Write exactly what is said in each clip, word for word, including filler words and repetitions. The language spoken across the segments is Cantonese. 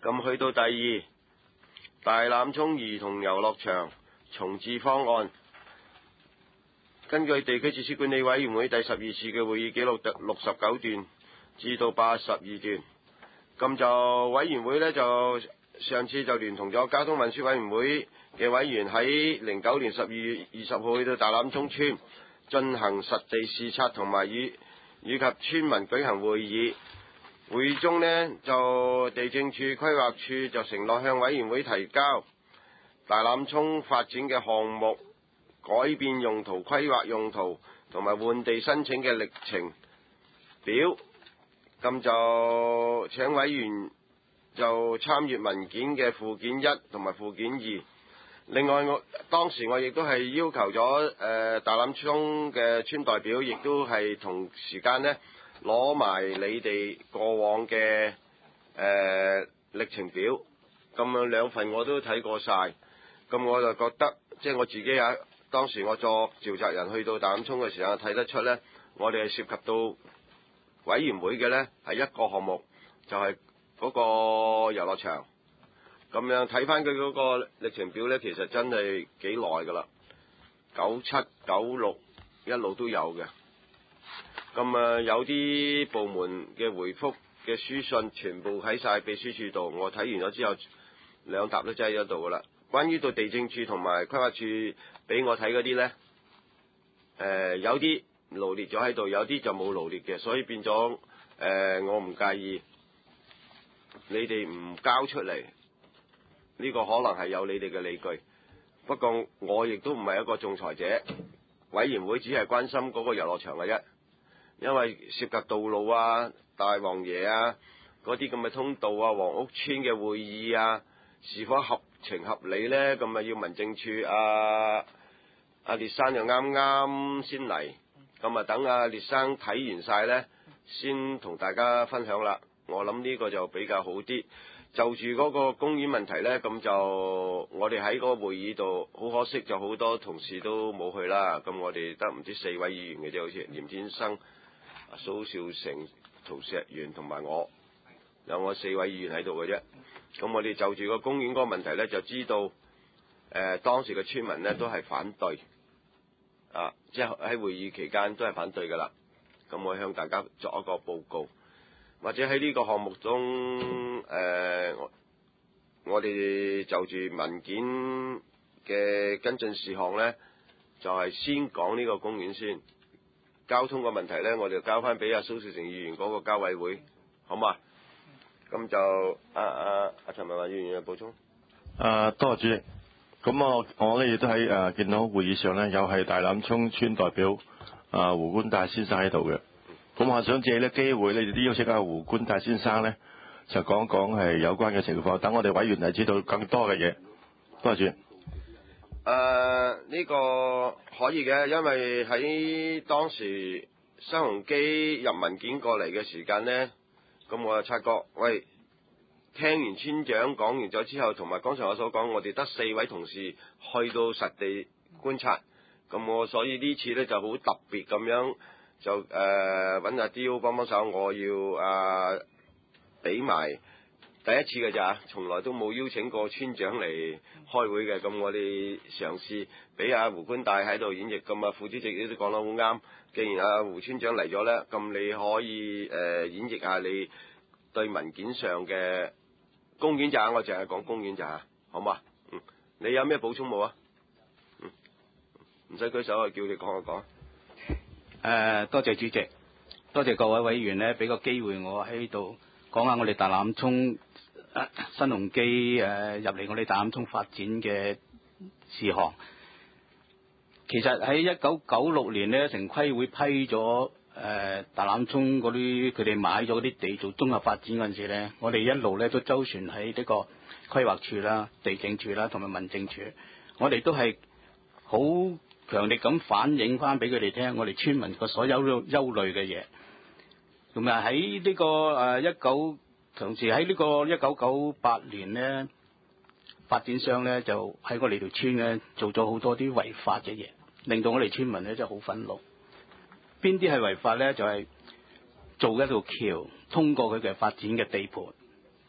咁去到第二，大欖涌兒童遊樂場重置方案，根據地區設施管理委員會第十二次嘅會議記錄第六十九段至到八十二段，咁就委員會呢，就上次就聯同咗交通運輸委員會嘅委員喺零九年十二月二十號去到大欖涌村進行實地視察同埋與以及村民舉行會議。會中呢，就地政處規劃處就承諾向委員會提交大欖涌發展嘅項目改變用途、規劃用途同埋換地申請嘅歷程表，咁就請委員就參閱文件嘅附件一同埋附件二。另外我當時我亦都係要求咗誒、呃、大欖涌嘅村代表，亦都係同時間呢攞埋你哋過往嘅誒歷程表，咁樣兩份我都睇過晒，咁我就覺得即係我自己啊，當時我作召集人去到大欖涌嘅時候睇得出呢，我哋係涉及到委員會嘅呢係一個項目，就係、是、嗰個遊樂場。咁樣睇翻佢嗰個歷程表呢，其實真係幾耐㗎啦，九七九六一路都有嘅。咁啊，有啲部門嘅回覆嘅書信全部喺晒秘書處度，我睇完咗之後，兩沓都擠喺度㗎啦。關於到地政處同埋規劃處俾我睇嗰啲呢，誒、呃、有啲羅列咗喺度，有啲就冇羅列嘅，所以變咗誒、呃、我唔介意你哋唔交出嚟。呢個可能係有你哋嘅理據，不過我亦都唔係一個仲裁者，委員會只係關心嗰個遊樂場嘅啫，因為涉及道路啊、大王爺啊嗰啲咁嘅通道啊、黃屋村嘅會議啊，是否合情合理呢？咁啊要民政處啊阿列生又啱啱先嚟，咁啊等阿列生睇完晒呢，先同大家分享啦。我諗呢個就比較好啲。就住嗰個公園問題呢，咁就我哋喺嗰個會議度，好可惜就好多同事都冇去啦。咁我哋得唔知四位議員嘅啫，好似廉天生、蘇少成、陶石元同埋我，有我四位議員喺度嘅啫。咁我哋就住個公園嗰個問題呢，就知道誒、呃、當時嘅村民呢都係反對，啊，即係喺會議期間都係反對㗎啦。咁我向大家作一個報告。或者喺呢個項目中，誒、呃，我哋就住文件嘅跟進事項呢，就係、是、先講呢個公園先。交通嘅問題呢，我哋交翻俾阿蘇少成議員嗰個交委會，好嘛？咁就阿阿阿陳文華議員有補充。 啊，多謝主席。咁我我呢亦都喺誒、啊、見到會議上呢，又係大欖涌村代表啊胡官達先生喺度嘅。咁我想借呢機會，你哋都邀請阿胡官達先生呢，就講講係有關嘅情況，等我哋委員係知道更多嘅嘢。多謝主席。誒、 呃，呢、這個可以嘅，因為喺當時新鴻基入文件過嚟嘅時間呢，咁我就察覺，喂，聽完村長講完咗之後，同埋剛才我所講，我哋得四位同事去到實地觀察，咁我所以呢次呢就好特別咁樣。就誒揾阿刁幫幫手，我要啊俾埋第一次嘅咋，從來都冇邀請過村長嚟開會嘅，咁我哋嘗試俾阿胡官達喺度演繹，咁啊副主席亦都講得好啱。既然阿胡村長嚟咗咧，咁你可以誒、呃、演繹下你對文件上嘅公園咋，我淨係講公園咋，好嘛？嗯，你有咩補充冇啊？嗯，唔使舉手啊，叫你講就講。 誒、呃，多謝主席，多謝各位委員呢，俾個機會我喺度講下我哋大欖涌、呃、新鴻基誒入嚟我哋大欖涌發展嘅事項。其實喺一九九六年呢，城規會批咗誒、呃、大欖涌嗰啲，佢哋買咗啲地做綜合發展嗰陣時呢，我哋一路呢都周旋喺呢個規劃處啦、地政處啦同埋民政處，我哋都係好強力咁反映翻俾佢哋聽，我哋村民個所有憂慮嘅嘢。咁啊喺呢個誒一九，同時喺呢個一九九八年呢，發展商呢就喺我哋條村呢做咗好多啲違法嘅嘢，令到我哋村民呢真係好憤怒。邊啲係違法呢？就係、是、做一條橋通過佢嘅發展嘅地盤，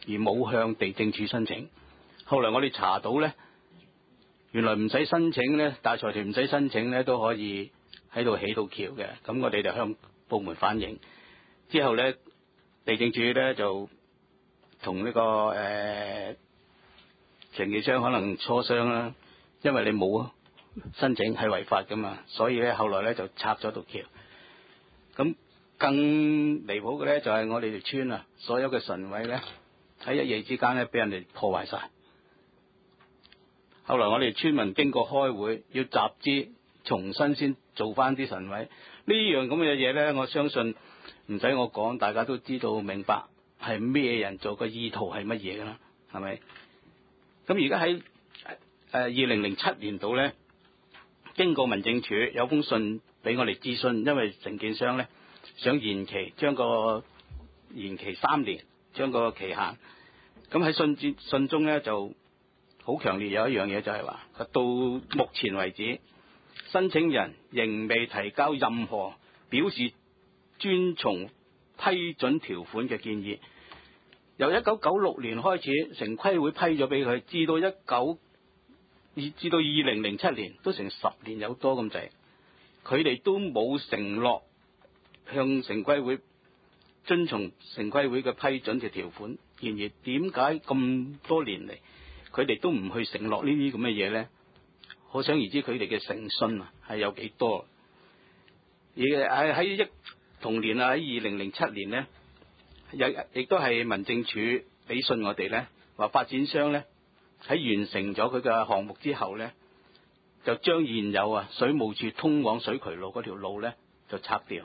而冇向地政處申請。後來我哋查到咧，原來唔使申請咧，大財團唔使申請咧都可以喺度起到橋嘅。咁我哋就向部門反映，之後咧地政處咧就同呢、這個誒承建商可能磋商啦，因為你冇申請係違法噶嘛，所以咧後來咧就拆咗條橋。咁更離譜嘅咧就係我哋條村啊，所有嘅神位咧喺一夜之間咧俾人哋破壞晒。後來我哋村民經過開會，要集資重新先做翻啲神位。呢樣咁嘅嘢咧，我相信唔使我講，大家都知道明白係咩人做，個意圖係乜嘢噶啦，係咪？咁而家喺誒二零零七年度咧，經過民政處有封信俾我哋諮詢，因為承建商咧想延期，將個延期三年，將個期限。咁喺信信中咧就好強烈有一樣嘢就係話，到目前為止，申請人仍未提交任何表示遵從批准條款嘅建議。由一九九六年開始，城規會批咗俾佢，至到一九至到二零零七年，都成十年有多咁滯，佢哋都冇承諾向城規會遵從城規會嘅批准嘅條款建議。點解咁多年嚟佢哋都唔去承諾呢啲咁嘅嘢咧？可想而知佢哋嘅誠信啊係有幾多。而喺喺一同年啊，喺二零零七年咧，亦亦都係民政處俾信我哋咧，話發展商咧喺完成咗佢嘅項目之後咧，就將現有啊水務處通往水渠路嗰條路咧就拆掉。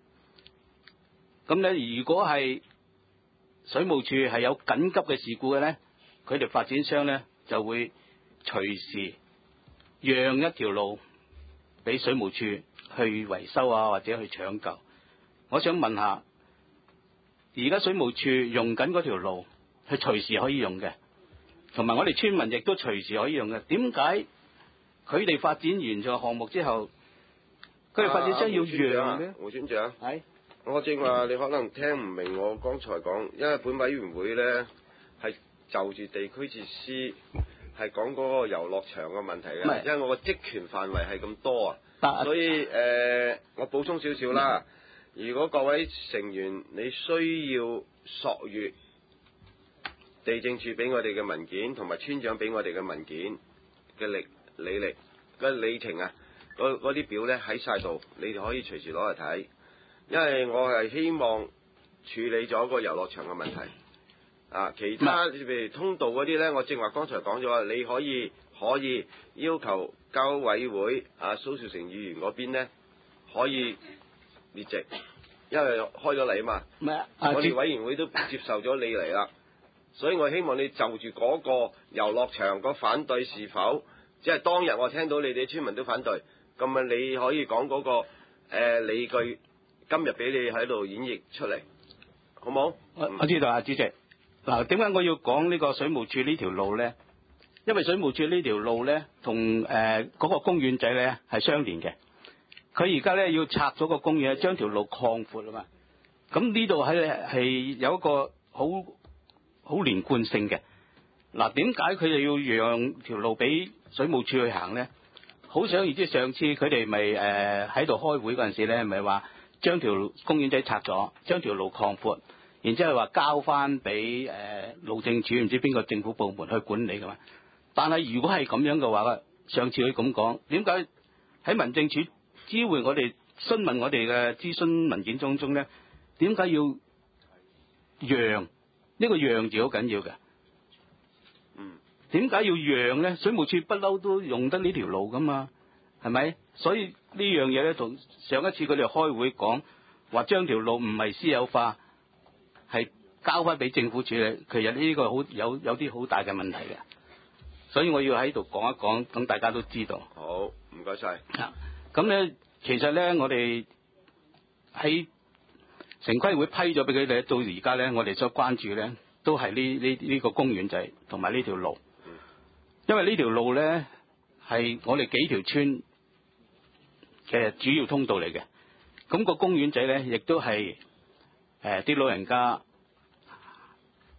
咁咧，如果係水務處係有緊急嘅事故嘅咧，佢哋發展商咧就會隨時讓一條路俾水務處去維修啊，或者去搶救。我想問下，而家水務處用緊嗰條路係隨時可以用嘅，同埋我哋村民亦都隨時可以用嘅。點解佢哋發展完咗項目之後，佢哋發展商要讓咧？ 胡村長， 係我正話你可能聽唔明我剛才講，因為本委員會咧係就住地區設施係講嗰個遊樂場嘅問題嘅，因為我個職權範圍係咁多啊，所以誒、呃、我補充少少啦。如果各位成員你需要索閱地政處俾我哋嘅文件，同埋村長俾我哋嘅文件嘅歷履歷嘅里程啊，嗰啲表咧喺晒度，你哋可以隨時攞嚟睇。因為我係希望處理咗個遊樂場嘅問題啊，其他譬如通道嗰啲咧，我正話剛才講咗，你可以可以要求交委會啊蘇兆成議員嗰邊咧可以列席，因為開咗嚟啊嘛， 咩？ 我哋委員會都接受咗你嚟啦，所以我希望你就住嗰個遊樂場個反對是否，即係當日我聽到你哋村民都反對，咁啊你可以講嗰、嗰個、呃、理據。今日俾你喺度演繹出嚟，好冇？ 我我知道啊，主席。嗱，點解我要講呢個水務處呢條路咧？因為水務處呢條路咧，同誒嗰個公園仔咧係相連嘅。佢而家咧要拆咗個公園，將條路擴闊啊嘛。咁呢度係係有一個好好連貫性嘅。嗱，點解佢哋要讓條路俾水務處去行咧？好想而知，上次佢哋咪誒喺度開會嗰陣時咧，咪話將條公園仔拆咗，將條路擴闊，然之後話交翻俾誒路政署唔知邊個政府部門去管理噶嘛。但係如果係咁樣嘅話，上次佢咁講，點解喺民政處知會我哋詢問我哋嘅諮詢文件當中咧，點解要讓？呢、這個讓字好緊要嘅。 嗯。點解要讓咧？水務處不嬲都用得呢條路噶嘛，係咪？所以呢樣嘢咧，同上一次佢哋開會講話將條路唔係私有化，係交翻俾政府處理，其實呢個好有有啲好大嘅問題嘅。所以我要喺度講一講，等大家都知道。 好，唔該晒。 咁咧，其實咧，我哋喺城規會批咗俾佢哋，到而家咧，我哋所關注咧，都係呢呢呢個公園仔同埋呢條路。嗯、因為呢條路咧係我哋幾條村嘅主要通道嚟嘅。咁、個公園仔咧，亦都係誒啲老人家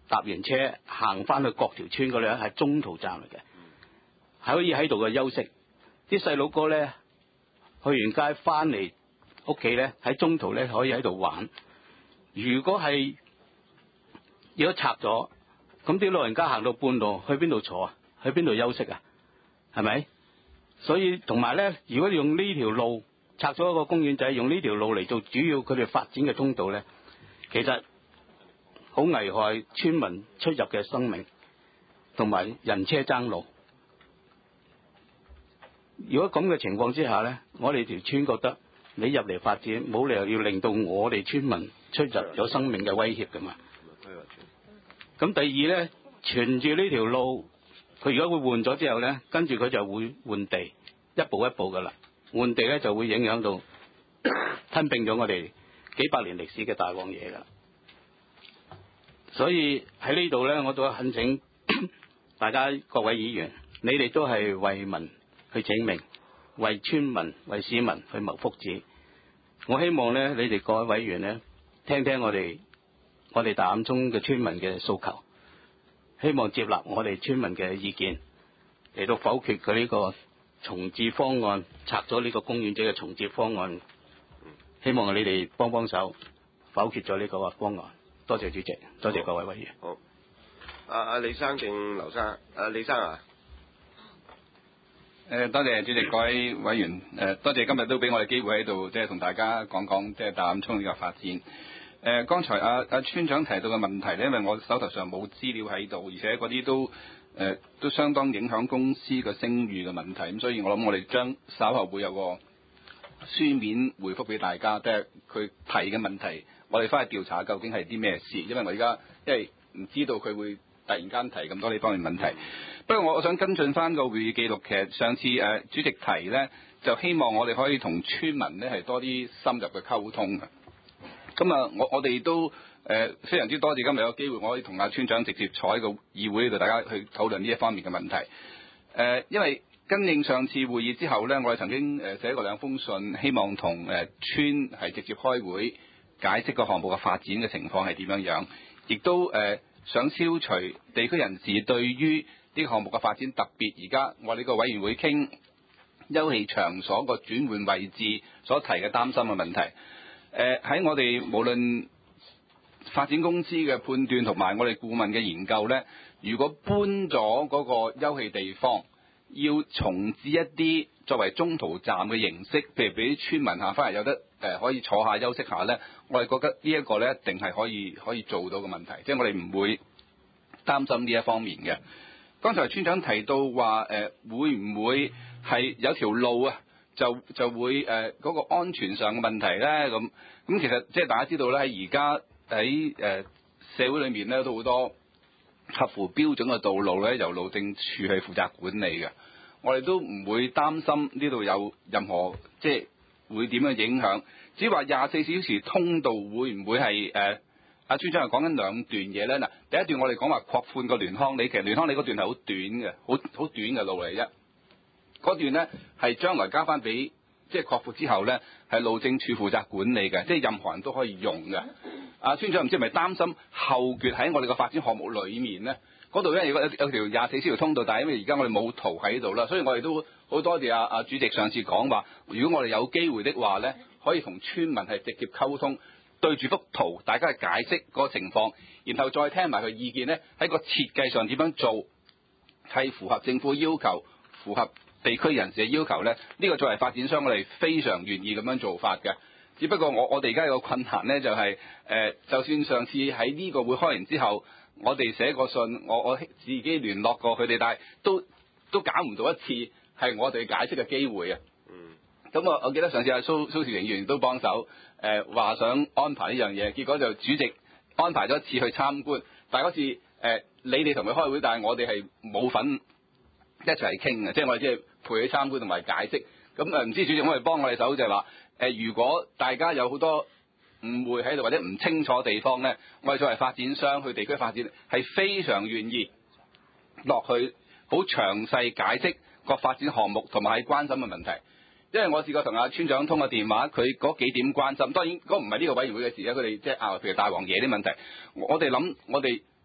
搭完車行翻去各條村嗰度咧，係中途站嚟嘅，係可以喺度嘅休息。啲細佬哥咧去完街翻嚟屋企咧，喺中途咧可以喺度玩。如果係如果拆咗，咁啲老人家行到半路，去邊度坐啊？去邊度休息啊？係咪？所以同埋咧，如果用呢條路拆咗一個公園仔，用呢條路嚟做主要佢哋發展嘅通道咧，其實好危害村民出入嘅生命，同埋人車爭路。如果咁嘅情況之下咧，我哋條村覺得你入嚟發展，冇理由要令到我哋村民出入有生命嘅威脅噶嘛。咁第二咧，沿住呢條路，佢如果會換咗之後咧，跟住佢就會換地，一步一步噶啦。換地咧就會影響到吞併咗我哋幾百年歷史嘅大王爺噶啦。所以喺呢度咧，我都懇請大家各位議員，你哋都係為民去請命，為村民、為市民去謀福祉。我希望咧，你哋各位委員咧，聽聽我哋我哋大欖涌嘅村民嘅訴求，希望接納我哋村民嘅意見，嚟到否決佢呢個重置方案，拆咗呢個公園仔嘅重置方案。希望你哋幫幫手，否決咗呢個方案。多謝主席，多謝各位委員。 好，阿阿李生定劉生？阿李生啊。 誒，多謝主席，各位委員，誒，多謝今日都俾我哋機會喺度，即係同大家講講即係大欖涌呢個發展。誒，剛才阿阿村長提到嘅問題咧，因為我手頭上冇資料喺度，而且嗰啲都誒都相當影響公司嘅聲譽嘅問題，咁所以我諗我哋將稍後會有個書面回覆俾大家，即係佢提嘅問題，我哋翻去調查究竟係啲咩事，因為我而家因為唔知道佢會突然間提咁多呢方面問題。不過我我想跟進翻個會議記錄，其實上次誒、呃、主席提咧，就希望我哋可以同村民咧係多啲深入嘅溝通嘅。咁啊，我我哋都誒、呃、非常之多謝今日有機會，我可以同阿村長直接坐喺個議會呢度，大家去討論呢一方面嘅問題。誒、呃，因為跟應上次會議之後咧，我哋曾經誒寫過兩封信，希望同誒村係直接開會解釋個項目嘅發展嘅情況係點樣樣，亦都誒、呃、想消除地區人士對於呢個項目嘅發展，特別而家我哋個委員會傾休憩場所個轉換位置所提嘅擔心嘅問題。誒、呃、喺我哋無論發展公司嘅判斷同埋我哋顧問嘅研究咧，如果搬咗嗰個休憩地方，要重置一啲作為中途站嘅形式，譬如俾啲村民下翻嚟有得誒、呃、可以坐下休息下咧，我哋覺得呢一個咧一定係可以可以做到嘅問題，即係我哋唔會擔心呢一方面嘅。剛才村長提到話誒、呃、會唔會係有條路啊，就就會誒嗰、呃那個安全上嘅問題咧，咁咁其實即係大家知道咧，喺而家喺誒社會裏面咧都好多合乎標準嘅道路咧，由路政署係負責管理嘅。我哋都唔會擔心呢度有任何即係會點樣影響。至於話廿四小時通道會唔會係誒？阿村長係講緊兩段嘢咧。嗱，第一段我哋講話擴寬個聯康里，其實聯康里嗰段係好短嘅，好好短嘅路嚟啫。嗰段咧係將來交翻俾即係擴闊之後咧，係路政署負責管理嘅，即係任何人都可以用嘅。阿村長唔知係咪擔心後決喺我哋個發展項目裡面咧，嗰度咧如果有有條廿四小時通道，但係因為而家我哋冇圖喺度啦，所以我哋都好多謝阿阿主席上次講話，如果我哋有機會的話咧，可以同村民係直接溝通。對住幅圖，大家去解釋嗰個情況，然後再聽埋佢意見咧，喺個設計上點樣做係符合政府要求、符合地區人士嘅要求咧？呢、這個作為發展商，我哋非常願意咁樣做法嘅。只不過我我哋而家有個困難咧，就係、是、誒、呃，就算上次喺呢個會開完之後，我哋寫個信，我我自己聯絡過佢哋，但係都都搞唔到一次係我哋解釋嘅機會啊。嗯。咁我我記得上次阿蘇蘇兆榮議員都幫手。誒、呃、話想安排呢樣嘢，結果就主席安排咗一次去參觀，但係嗰次誒、呃、你哋同佢開會，但係我哋係冇份一齊傾嘅，即係我哋即係陪佢參觀同埋解釋。咁誒唔知主席可唔可以幫我哋手，就係話誒如果大家有好多誤會喺度或者唔清楚地方咧，我哋作為發展商去地區發展係非常願意落去好詳細解釋個發展項目同埋係關心嘅問題。因為我試過同阿村長通過電話，佢嗰幾點關心，當然嗰唔係呢個委員會嘅事啊，佢哋即係啊，譬如大王爺啲問題，我哋諗我哋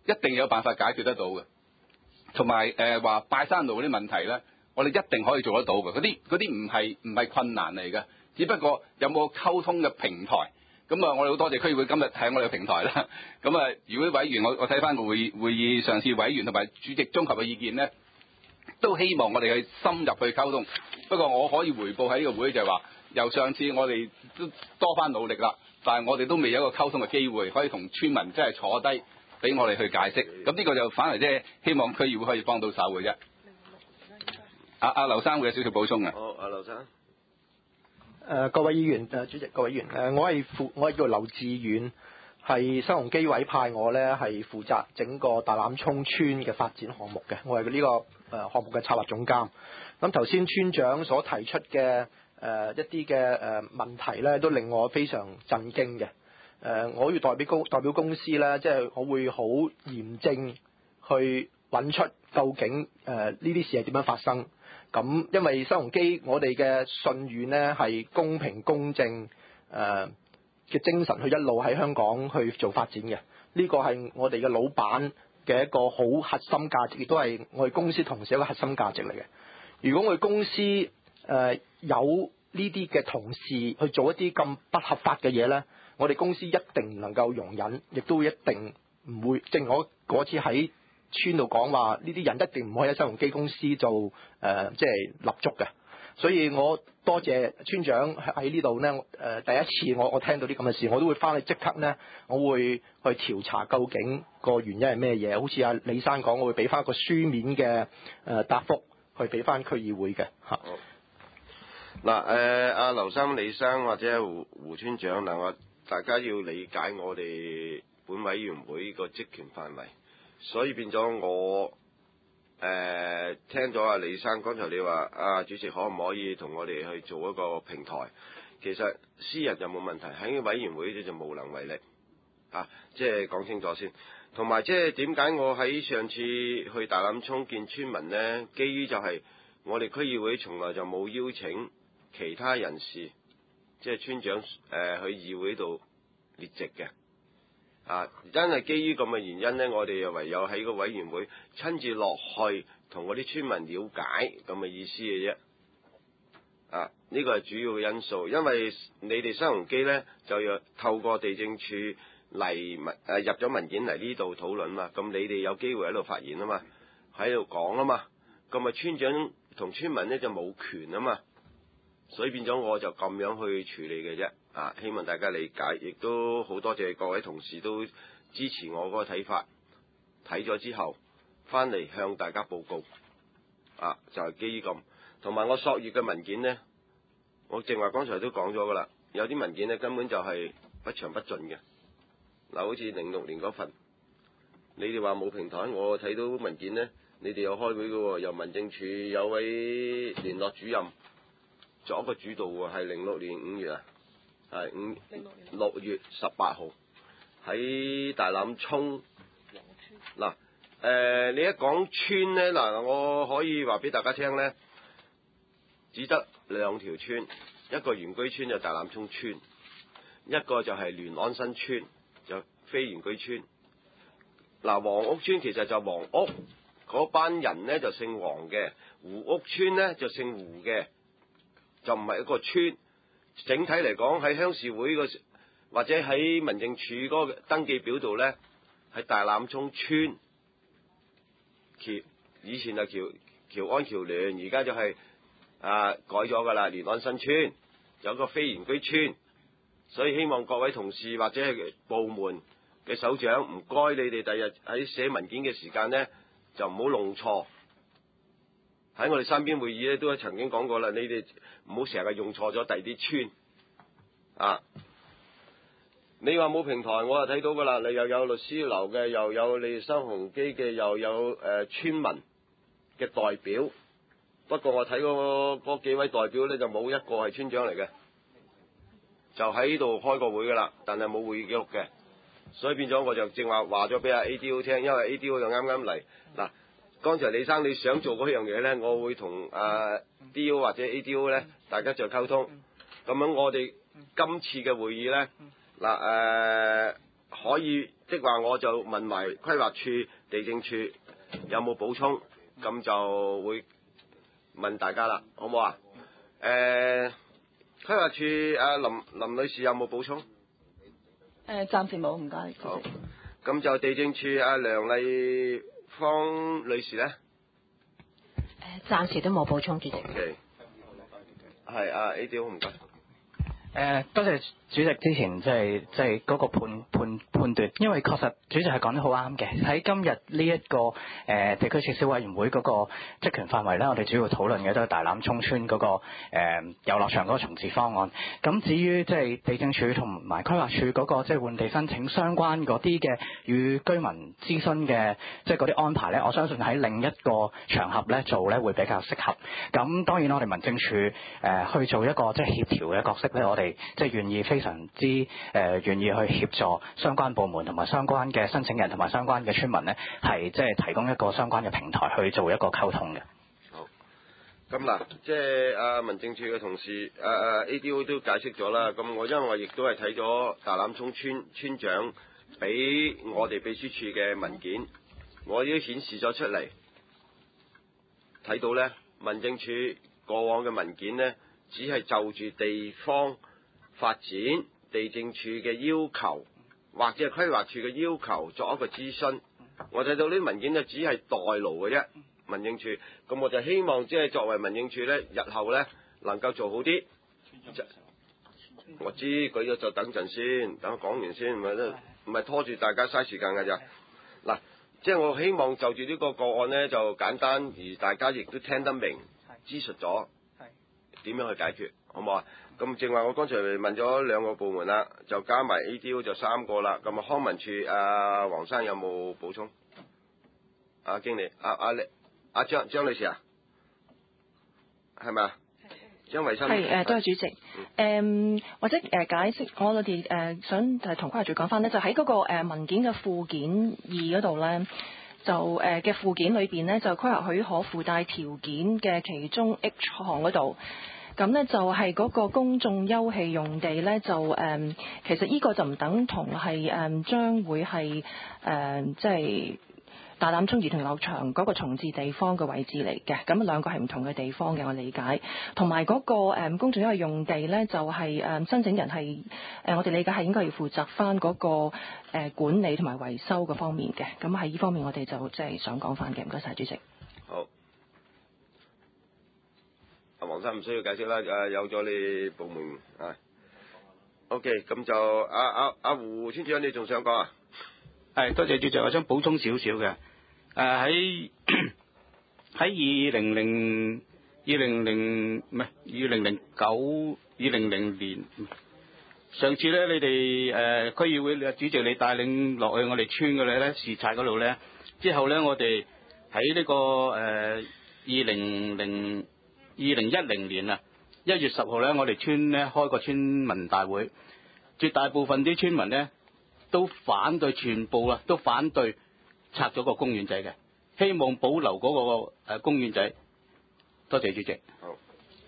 一定有辦法解決得到嘅。同埋誒話拜山路嗰啲問題咧，我哋一定可以做得到嘅。嗰啲嗰啲唔係唔係困難嚟嘅，只不過有冇溝通嘅平台。咁啊，我哋好多謝區議會今日喺我哋嘅平台啦。咁啊，如果委員我我睇翻個會議會議上次委員同埋主席綜合嘅意見咧，都希望我哋去深入去溝通。不過我可以回報喺呢個會就係話，由上次我哋都多番努力啦，但係我哋都未有一個溝通嘅機會，可以同村民真係坐低俾我哋去解釋。咁呢個就反而即係希望區議會可以幫到手嘅啫。阿阿劉生會有少少補充嘅。 好，阿劉生。 誒、呃、各位議員、誒、主席、各位議員，誒、呃、我係負我係叫劉志遠，係新鴻基委派我咧係負責整個大欖涌村嘅發展項目嘅，我係呢、這個誒、呃、項目嘅策劃總監。咁頭先村長所提出嘅誒、呃、一啲嘅誒問題咧，都令我非常震驚嘅。誒、呃、我要代表公代表公司咧，即係我會好嚴正去揾出究竟誒呢啲事係點樣發生。咁因為新鴻基我哋嘅信譽呢係公平公正誒嘅、呃、精神去一路喺香港去做發展嘅，呢個係我哋嘅老闆嘅一個好核心價值，亦都係我哋公司同事一個核心價值嚟嘅。如果我哋公司誒、呃、有呢啲嘅同事去做一啲咁不合法嘅嘢呢，我哋公司一定唔能夠容忍，亦都一定唔會。正如我嗰次喺村度講話，呢啲人一定唔可以喺新鴻基公司做誒、呃，即係立足嘅。所以我多謝村長喺呢度呢。誒、呃，第一次我我聽到啲咁嘅事，我都會翻去即刻呢，我會去調查究竟個原因係咩嘢。好似阿李生講，我會俾翻一個書面嘅誒、呃、答覆去俾翻區議會嘅嚇。 嗱誒，阿劉生、李生或者胡胡村長嗱，我大家要理解我哋本委員會個職權範圍。所以變咗我誒、呃、聽咗阿李生剛才你話啊，主席可唔可以同我哋去做一個平台？其實私人就冇問題，喺委員會就無能為力啊！即係講清楚先。同埋即係點解我喺上次去大欖涌見村民呢？基於就係我哋區議會從來就冇邀請其他人士，即係村長誒、呃、去議會度列席嘅。啊！真係基於咁嘅原因呢，我哋又唯有喺個委員會親自落去同嗰啲村民了解咁嘅意思嘅啫。啊！呢個係主要嘅因素，因為你哋新鴻基呢，就要透過地政處嚟文誒入咗文件嚟呢度討論嘛，咁你哋有機會喺度發言啊嘛，喺度講啊嘛，咁啊村長同村民呢就冇權啊嘛，所以變咗我就咁樣去處理嘅啫。啊！希望大家理解，亦都好多謝各位同事都支持我嗰個睇法。睇咗之後，翻嚟向大家報告。啊，就係、是、基於咁，同埋我索閲嘅文件呢，我正話剛才都講咗噶啦，有啲文件呢根本就係不詳不盡嘅。嗱、啊，好似零六年嗰份，你哋話冇平台，我睇到文件呢，你哋有開會嘅喎，由民政處有位聯絡主任作一個主導喎，係零六年五月啊。係五六月十八號喺大欖涌嗱，誒、呃、你一講村咧嗱，我可以話俾大家聽咧，只得兩條村，一個原居村就大欖涌村，一個就係聯安新村，就非原居村。嗱，黃屋村其實就黃屋嗰班人咧就姓黃嘅，胡屋村咧就姓胡嘅，就唔係一個村。整體嚟講，喺鄉事會個或者喺民政處嗰個登記表度咧，係大欖涌村僑，以前係僑僑安僑聯，而家就係、是、啊改咗㗎啦，聯安新村有個非原居村，所以希望各位同事或者係部門嘅首長，唔該你哋第日喺寫文件嘅時間咧，就唔好弄錯。喺我哋三邊會議咧，都曾經講過啦，你哋唔好成日用錯咗第二啲村啊！你話冇平台，我就睇到噶啦，你又有律師樓嘅，又有你新鴻基嘅，又有誒、呃、村民嘅代表。不過我睇嗰嗰幾位代表咧，就冇一個係村長嚟嘅，就喺度開個會噶啦，但係冇會議記錄嘅，所以變咗我就正話話咗俾阿 A D O 聽，因為 A D O 就啱啱嚟嗱。剛才李生你想做嗰樣嘢咧，我會同啊 D O 或者 A D O 咧，大家再溝通。咁樣我哋今次嘅會議咧，嗱誒可以的話，我就問埋規劃處、地政處有冇補充，咁就會問大家啦，好唔好啊？誒、呃，規劃處阿林林女士有冇補充？ 誒、呃，暫時冇，唔該。 好，咁就地政處阿梁麗芳女士咧？ 誒，暫時都冇補充，主席。 OK，係啊 A D O 唔該。 誒，多謝主席之前即係即係嗰個判判判斷，因為確實主席係講得好啱嘅。喺今日呢一個誒、呃、地區設施委員會嗰個職權範圍咧，我哋主要討論嘅都係大欖涌村嗰、嗰個誒、呃、遊樂場嗰個重置方案。咁至於即係地政署同埋規劃署嗰個即係換地申請相關嗰啲嘅與居民諮詢嘅即係嗰啲安排咧，我相信喺另一個場合咧做咧會比較適合。咁當然我哋民政處誒、呃、去做一個即係協調嘅角色咧，我哋即係願意非常之誒、呃、願意去協助相關部門同埋相關嘅申請人同埋相關嘅村民咧，係即係提供一個相關嘅平台去做一個溝通嘅。 好，咁嗱，即係啊民政處嘅同事誒誒、啊、A D O 都解釋咗啦。咁我因為我亦都係睇咗大欖涌村村長俾我哋秘書處嘅文件，我已經顯示咗出嚟，睇到咧民政處過往嘅文件咧，只係就住地方發展地政處嘅要求，或者係規劃處嘅要求作一個諮詢。我睇到呢啲文件咧，只係代勞嘅啫。民政處，咁我就希望即係作為民政處咧，日後咧能夠做好啲。我知佢咗就等陣先，等我講完先，唔係都唔係拖住大家嘥時間㗎咋。嗱，即係我希望就住呢個個案咧，就簡單而大家亦都聽得明，知述咗點樣去解決，好唔好啊？咁正話我剛才問咗兩個部門啦，就加埋 A D O 就三個啦。咁啊康文署阿黃生有冇補充？阿、啊、經理，阿阿阿張張女士啊，係咪啊？張維生係誒，多謝主席。誒、嗯，或者誒解釋，我哋誒想誒同規劃署講翻咧，就喺嗰個誒文件嘅附件二嗰度咧，就誒嘅附件裏邊咧，就規劃許可附帶條件嘅其中 H 項嗰度。咁呢就係嗰個公眾休憩用地呢，就誒、嗯、其實呢個就唔等同係誒、嗯、將會係誒即係大欖涌兒童遊樂場嗰個重置地方嘅位置嚟嘅。咁兩個係唔同嘅地方嘅，我理解。同埋嗰個、嗯、公眾休憩用地呢，就係、是、誒、嗯、申請人係誒、呃、我哋理解係應該要負責翻嗰個、呃、管理同埋維修嘅方面嘅。咁喺呢方面我哋就即係想講翻嘅。唔該晒主席。 好。黃生唔需要解釋啦，誒有咗你部門啊 ，OK，咁就阿阿阿胡村長，你仲想講啊？ 係，多謝主席，我想補充少少嘅。誒喺喺二零零二零零唔係二零零九二零零年，上次咧你哋誒、呃、區議會主席你帶領落去我哋村嘅咧視察嗰度咧，之後咧我哋喺呢個誒二零零。二零一零年啊，一月十號咧，我哋村咧開個村民大會，絕大部分啲村民咧都反對，全部啊都反對拆咗個公園仔嘅，希望保留嗰個誒公園仔。多謝主席。 好。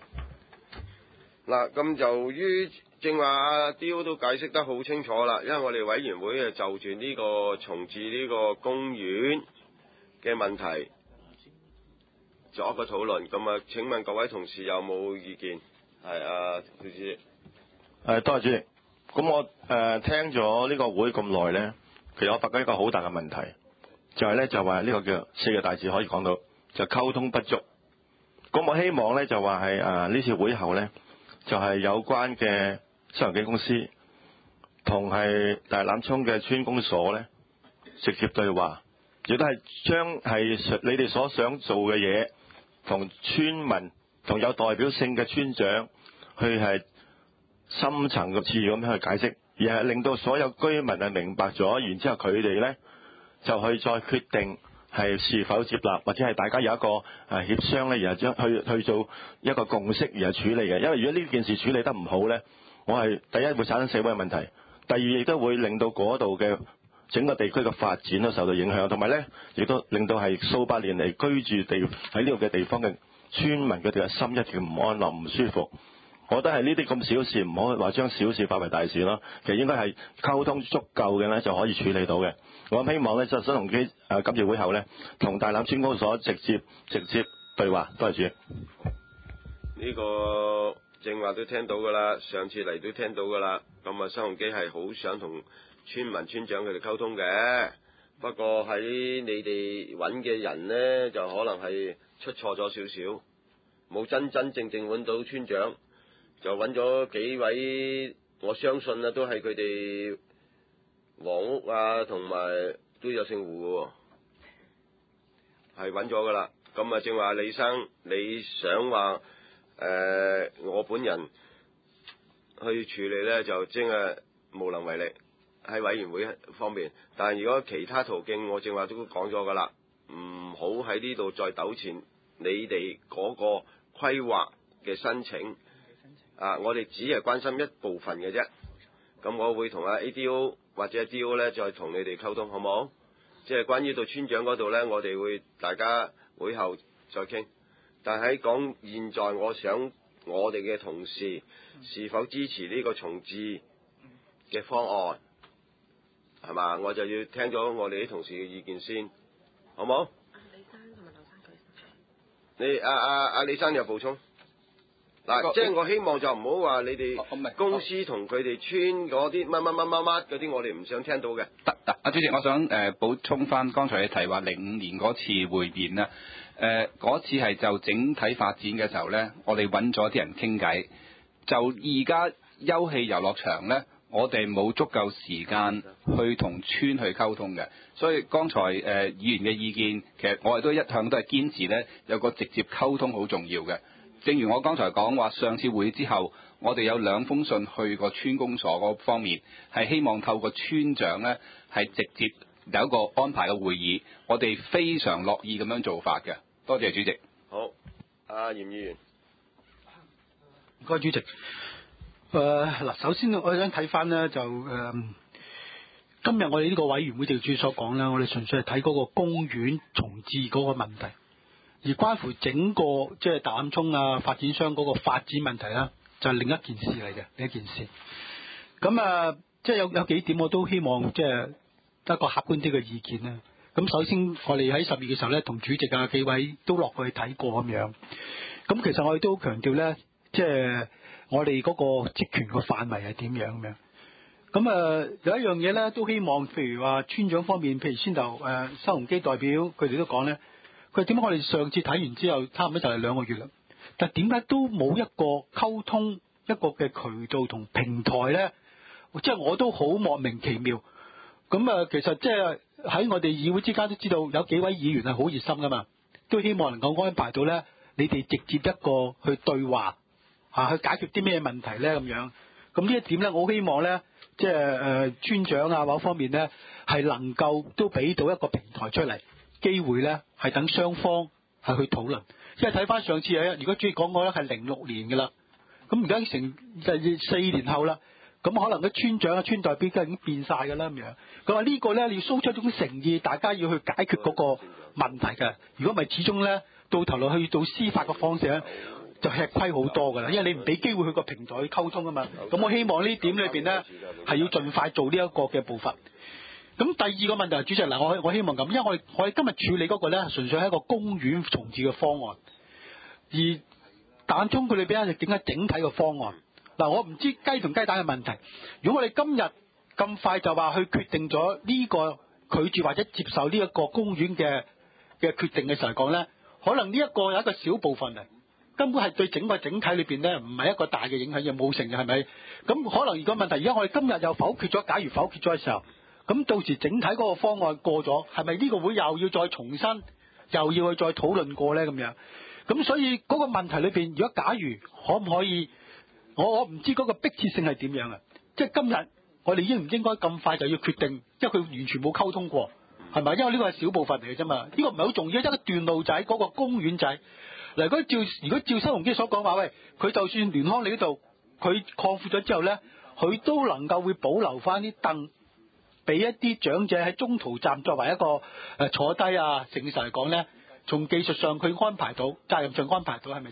嗱，咁由於正話阿 D O 都解釋得好清楚啦，因為我哋委員會啊就住呢個重置呢個公園嘅問題作一個討論，咁啊，請問各位同事有冇意見？係啊，小主席。 誒，多謝主席。咁我誒、呃、聽咗呢個會咁耐咧，其實我發覺一個好大嘅問題，就係、是、咧就話呢個叫四個大字可以講到，就溝通不足。咁我希望咧就話係誒呢次會後咧，就係、是、有關嘅新鴻基公司同係大欖涌嘅村公所咧直接對話，亦都係將係你哋所想做嘅嘢，同村民同有代表性嘅村長去係深層嘅次咁樣去解釋，而係令到所有居民係明白咗，然之後佢哋咧就去再決定係是否接納，或者係大家有一個誒協商咧，而係將去去做一個共識而係處理嘅。因為如果呢件事處理得唔好咧，我係第一會產生社會嘅問題，第二亦都會令到嗰度嘅整個地區嘅發展都受到影響，同埋咧亦都令到係數百年嚟居住地喺呢度嘅地方嘅村民佢哋嘅心一直唔安樂唔舒服。 我覺得係呢啲咁小事，唔好話將小事化為大事咯。其實應該係溝通足夠嘅咧，就可以處理到嘅。我希望咧，就新鴻基誒感謝會後咧，同大欖村公所直接直接對話。多謝主席。 呢個正話都聽到㗎啦，上次嚟都聽到㗎啦。咁啊，新鴻基係好想同村民村長佢哋溝通嘅，不過喺你哋揾嘅人呢，就可能係出錯咗少少，冇真真正正揾到村長，就揾咗幾位，我相信啊，都係佢哋房屋啊，同埋都有姓胡嘅喎，係揾咗㗎啦。咁啊，正話李生，你想話誒、呃、我本人去處理呢，就真係無能為力喺委員會方面。但係如果其他途徑，我正話都講咗㗎啦，唔好喺呢度再糾纏你哋嗰個規劃嘅申請。啊，我哋只係關心一部分嘅啫。咁我會同阿 A D O 或者 D O 咧再同你哋溝通，好冇？即係關於到村長嗰度咧，我哋會大家會後再傾。但係喺講現在，我想我哋嘅同事是否支持呢個重置嘅方案，係嘛？我就要聽咗我哋啲同事嘅意見先，好冇？阿李生同埋劉生佢，你阿阿阿李生有補充？嗱，即係我希望就唔好話你哋公司同佢哋村嗰啲乜乜乜乜乜嗰啲，我哋唔想聽到嘅。 得得，阿主席，我想誒、呃、補充翻剛才你提話零五年嗰次會面咧，誒、呃、嗰次係就整體發展嘅時候咧，我哋揾咗啲人傾偈。就而家休憩遊樂場咧，我哋冇足夠時間去同村去溝通嘅，所以剛才誒、呃、議員嘅意見，其實我哋都一向都係堅持咧，有個直接溝通好重要嘅。正如我剛才講話，上次會議之後，我哋有兩封信去過村公所嗰方面，係希望透過村長呢係直接有一個安排嘅會議，我哋非常樂意咁樣做法嘅。多謝主席。 好，阿嚴議員。 唔該，主席。誒、呃、嗱，首先我想睇翻呢，就誒、呃、今日我哋呢個委員會就主所講啦，我哋純粹係睇嗰個公園重置嗰個問題。而關乎整個即係大欖涌啊發展商嗰個發展問題啦，就係、是、另一件事嚟嘅，另一件事。咁啊，即係有有幾點我都希望即係得一個客觀啲嘅意見啦。咁首先，我哋喺十月嘅時候咧，同主席啊幾位都落去睇過咁樣。咁其實我哋都強調咧，即係我哋嗰個職權個範圍係點樣咁樣。咁啊，有一樣嘢咧，都希望譬如話村長方面，譬如先頭誒新鴻基代表佢哋都講咧。佢點解我哋上次睇完之後，差唔多就係兩個月啦？但係點解都冇一個溝通一個嘅渠道同平台咧？即係我都好莫名其妙。咁啊，其實即係喺我哋議會之間都知道有幾位議員係好熱心噶嘛，都希望能夠安排到咧，你哋直接一個去對話啊，去解決啲咩問題咧咁樣。咁呢一點咧，我好希望咧，即係誒村長啊某方面咧，係能夠都俾到一個平台出嚟。機會咧係等雙方係去討論，因為睇翻上次咧，如果主席講過咧係零六年嘅啦，咁而家成就四年後啦，咁可能啲村長啊、村代表已經變晒㗎啦咁樣。佢話呢個咧你要 show 出一種誠意，大家要去解決嗰個問題嘅。如果唔係，始終咧到頭來去到司法嘅方式咧，就吃虧好多㗎啦。因為你唔俾機會去個平台去溝通啊嘛。咁我希望呢點裏邊咧係要盡快做呢一個嘅步伐。咁第二個問題，主席嗱，我我希望咁，因為我哋我哋今日處理嗰個咧，純粹係一個公園重置嘅方案，而大欖涌佢哋俾人哋整一整體嘅方案。嗱，我唔知雞同雞蛋嘅問題。如果我哋今日咁快就話去決定咗呢個拒絕或者接受呢一個公園嘅嘅決定嘅時候嚟講咧，可能呢一個有一個小部分嚟，根本係對整個整體裏邊咧唔係一個大嘅影響，又冇成嘅係咪？咁可能如果問題，而家我哋今日又否決咗，假如否決咗嘅時候。咁到時整體嗰個方案過咗，係咪呢個會又要再重新，又要去再討論過咧咁樣？咁所以嗰個問題裏邊，如果假如可唔可以，我我唔知嗰個迫切性係點樣啊？即係今日我哋應唔應該咁快就要決定？因為佢完全冇溝通過，係咪？因為呢個係小部分嚟嘅啫嘛，呢個唔係好重要，一個段路仔嗰個公園仔。嗱，如果照如果照新鴻基所講話，喂，佢就算聯康里嗰度佢擴闊咗之後咧，佢都能夠會保留翻啲凳。俾一啲長者喺中途站作為一個誒、呃、坐低啊，成事嚟講咧，從技術上佢安排到，責任上安排到，係咪先？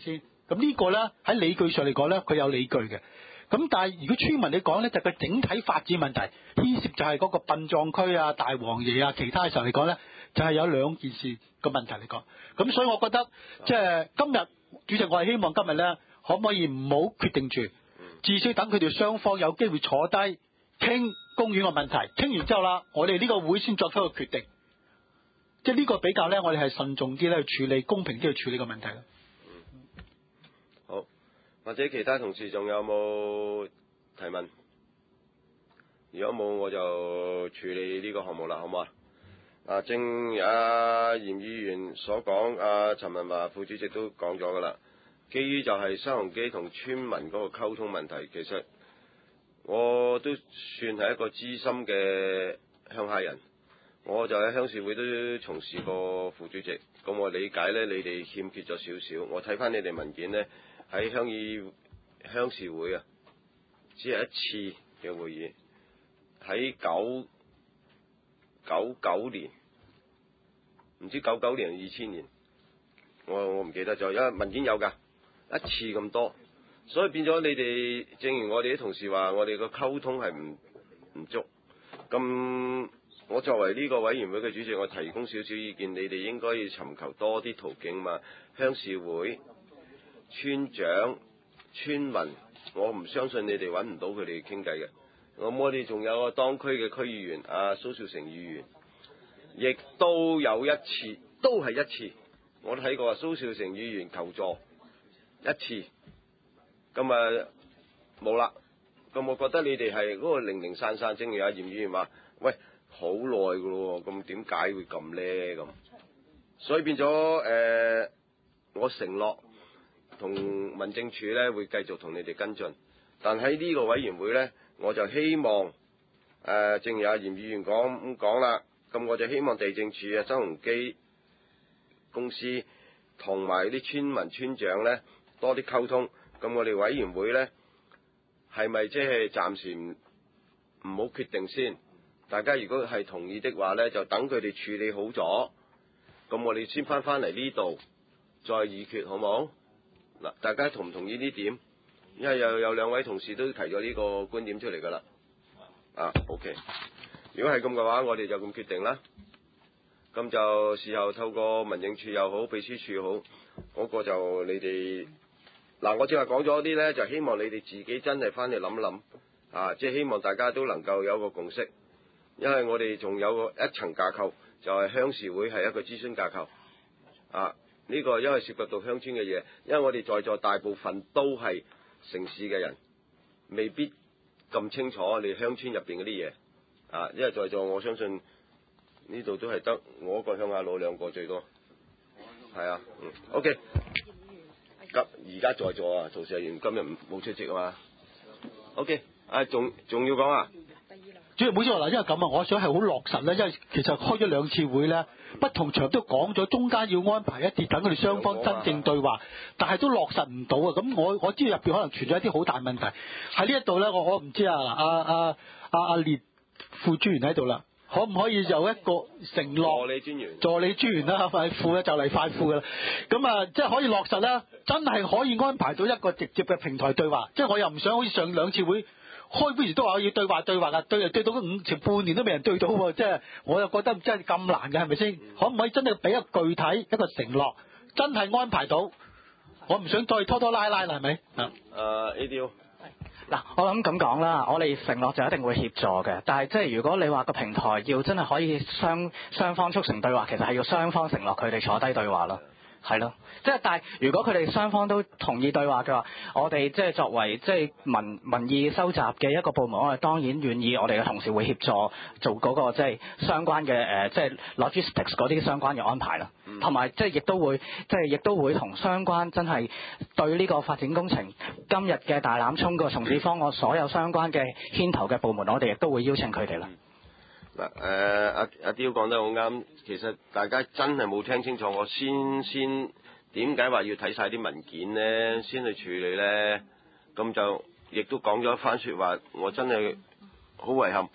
咁呢個咧喺理據上嚟講咧，佢有理據嘅。咁但係如果村民你講咧，就個整體發展問題牽涉就係嗰個殯葬區啊、大王爺啊，其他嘅時候嚟講咧，就係、是、有兩件事個問題嚟講。咁所以我覺得即係今日主席，我係希望今日咧可唔可以唔好決定住，至少等佢哋雙方有機會坐低傾公園嘅問題，傾完之後啦，我哋呢個會先作出一個決定。即係呢個比較咧，我哋係慎重啲咧去處理，公平啲去處理個問題啦。 好，或者其他同事仲有冇提問？如果冇，我就處理呢個項目啦，好唔好啊？啊，正如阿嚴議員所講，阿陳文華副主席都講咗噶啦。基於就係新鴻基同村民嗰個溝通問題，其實我都算係一個資深嘅鄉下人，我就喺鄉事會都從事過副主席，咁我理解呢，你哋欠缺咗少少。我睇翻你哋文件呢，喺鄉議鄉事會啊，只係一次嘅會議，喺九九九年，唔知九九年定二千年，我我唔記得咗，因為文件有㗎。一次咁多，所以變咗你哋，正如我哋啲同事話，我哋個溝通係唔唔足。咁我作為呢個委員會嘅主席，我提供少少意見，你哋應該要尋求多啲途徑嘛。鄉事會、村長、村民，我唔相信你哋揾唔到佢哋傾偈嘅。咁我哋仲有個當區嘅區議員阿蘇兆成議員，亦都有一次，都係一次，我都睇過蘇兆成議員求助。一次，咁啊冇啦。咁我覺得你哋係嗰個零零散散，正如阿嚴議員話，喂，好耐噶咯，咁點解會咁咧？咁，所以變咗誒、呃，我承諾同民政處咧會繼續同你哋跟進，但喺呢個委員會咧，我就希望誒、呃，正如阿嚴議員講咁講啦，咁我就希望地政處啊、新鴻基公司同埋啲村民村長咧，多啲溝通，咁我哋委員會呢，係咪即係暫時唔唔好決定先？大家如果係同意的話呢，就等佢哋處理好咗，咁我哋先翻返嚟呢度再議決，好冇？嗱，大家同唔同意呢點？因為又有兩位同事都提咗呢個觀點出嚟㗎啦。啊 ，OK， 如果係咁嘅話，我哋就咁決定啦。咁就事後透過民政處又好，秘書處又好，嗰、嗰個就你哋。嗱，我正話講咗啲呢，就希望你哋自己真係翻去諗一諗，啊，即係希望大家都能夠有個共識，因為我哋仲有個一層架構，就係鄉事會係一個諮詢架構，啊，呢個因為涉及到鄉村嘅嘢，因為我哋在座大部分都係城市嘅人，未必咁清楚你鄉村入邊嗰啲嘢，啊，因為在座我相信呢度都係得我一個鄉下佬兩個最多，係啊，嗯 ，OK。而家在座啊，曹石員今日冇出席啊嘛。OK， 啊，仲仲要講啊？ 主席，唔好意思嗱，因為咁啊，我想係好落實咧，因為其實開咗兩次會咧，不同場都講咗，中間要安排一啲等佢哋雙方真正對話，但係都落實唔到啊。咁我我知道入邊可能存在一啲好大問題喺呢一度咧，我我唔知啊。嗱，阿阿阿阿列副專員喺度啦。可唔可以有一個承諾？助理專員，助理專員啦，快副咧就嚟快副噶啦。咁啊，即係可以落實啦，真係可以安排到一個直接嘅平台對話。即係我又唔想好似上兩次會開會時都話要對話對話噶，對對到五成半年都未人對到喎。即係我又覺得真係咁難嘅，係咪先？可唔可以真係俾一個具體一個承諾，真係安排到？我唔想再拖拖拉拉啦，係咪？啊， 誒 A D O。 嗱，我諗咁講啦，我哋承諾就一定會協助嘅，但係即係如果你話個平台要真係可以雙雙方促成對話，其實係要雙方承諾佢哋坐低對話咯，係咯，即係但係如果佢哋雙方都同意對話嘅話，我哋即係作為即係民民意收集嘅一個部門，我哋當然願意，我哋嘅同事會協助做嗰個即係相關嘅誒即係 logistics 嗰啲相關嘅安排啦，同埋即係亦都會即係亦都會同相關真係對呢個發展工程今日嘅大欖涌個重置方案所有相關嘅牽頭嘅部門，我哋亦都會邀請佢哋啦。 嗱，誒阿阿刁講得好啱，其實大家真係冇聽清楚，我先先點解話要睇晒啲文件呢？先去處理呢？咁就亦都講咗一番説話，我真係好遺憾。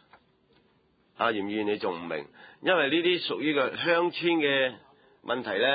阿嚴議員你仲唔明？因為呢啲屬於個鄉村嘅問題呢，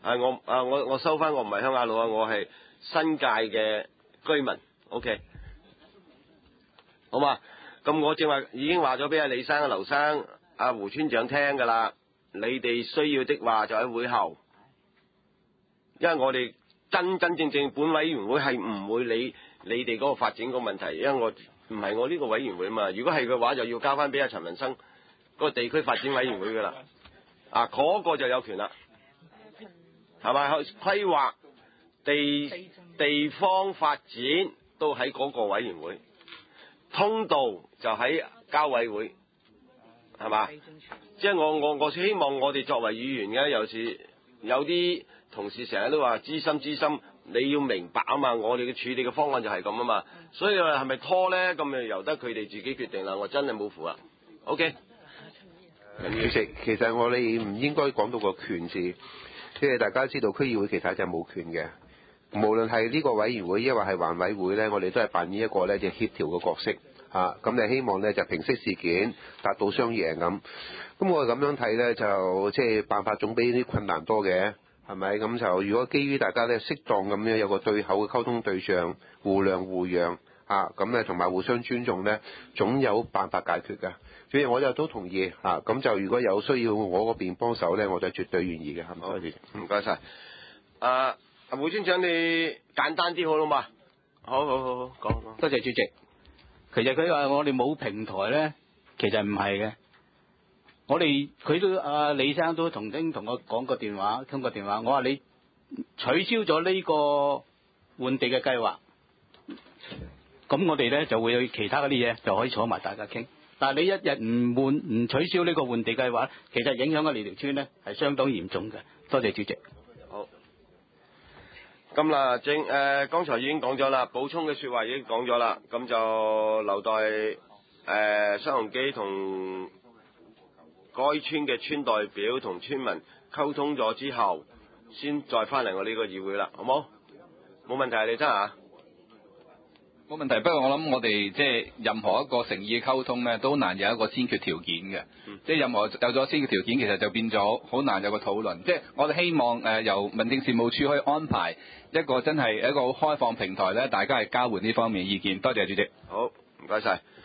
係我啊我我收翻，我唔係鄉下佬啊，我係新界嘅居民。OK， 好嘛？咁我正話已經話咗俾阿李生、阿劉生、阿胡村長聽㗎啦。你哋需要的話就喺會後，因為我哋真真正正本委員會係唔會理你哋嗰個發展個問題，因為我唔係我呢個委員會嘛。如果係嘅話，就要交翻俾阿陳文生嗰個地區發展委員會㗎啦。啊，嗰、那個就有權啦，係咪？規劃地地方發展都喺嗰個委員會，通道就喺交委會，係嘛？即係我我我希望我哋作為議員嘅，有時有啲同事成日都話知心知心，你要明白啊嘛，我哋嘅處理嘅方案就係咁啊嘛，所以話係咪拖咧？咁就由得佢哋自己決定啦。我真係冇符啊。OK。 主席，其實我哋唔應該講到個權字，即係大家知道區議會其實就係冇權嘅，無論係呢個委員會，抑或係環委會咧，我哋都係扮演一個咧就協調嘅角色嚇，咁、啊、你希望咧就平息事件，達到雙贏咁。咁我咁樣睇咧，就即係辦法總比啲困難多嘅，係咪？咁就如果基於大家咧適當咁樣有個對口嘅溝通對象，互諒互讓嚇，咁咧同埋互相尊重咧，總有辦法解決㗎。所以我就都同意嚇，咁、啊、就如果有需要我嗰邊幫手咧，我就絕對願意嘅，係咪？多謝， 唔該晒。啊，阿胡村長，你簡單啲好啦嘛？好好好好，講講。 多謝主席。其實佢話我哋冇平台咧，其實唔係嘅。我哋佢都阿李生都曾經同我講過電話，通過電話。我話你取消咗呢個換地嘅計劃，咁我哋咧就會有其他嗰啲嘢就可以坐埋大家傾。但係你一日唔換唔取消呢個換地計劃，其實影響咗你條村咧係相當嚴重嘅。多謝主席。 好。咁啦，正誒、呃，剛才已經講咗啦，補充嘅説話已經講咗啦，咁就留待誒、呃、新鴻基同該村嘅村代表同村民溝通咗之後，先再翻嚟我呢個議會啦，好冇？冇問題，你真嚇？ 冇問題，不過我諗我哋即係任何一個誠意嘅溝通咧，都難有一個先決條件嘅。嗯、即係任何有咗先決條件，其實就變咗好難有個討論。即係我哋希望誒、呃、由民政事務處可以安排一個真係一個好開放平台咧，大家係交換呢方面意見。多謝主席。 好，唔該晒。